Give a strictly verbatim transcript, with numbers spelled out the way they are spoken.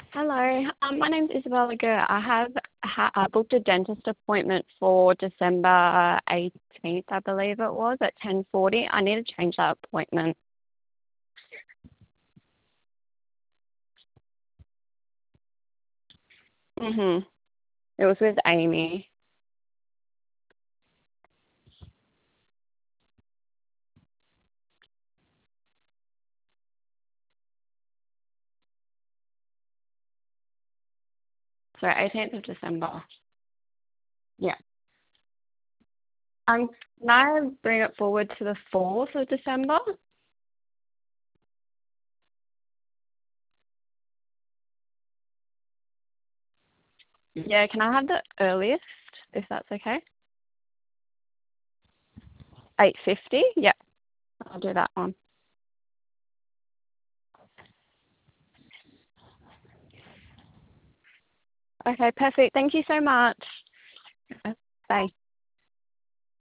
Hello, um, my name's Isabella Gurr. I have ha- uh, booked a dentist appointment for December eighteenth, I believe it was, at ten forty. I need to change that appointment. Mhm. It was with Amy. Sorry, eighteenth of December. Yeah. Um, can I bring it forward to the fourth of December? Yeah, can I have the earliest, if that's okay? eight fifty? Yeah, I'll do that one. Okay, perfect. Thank you so much.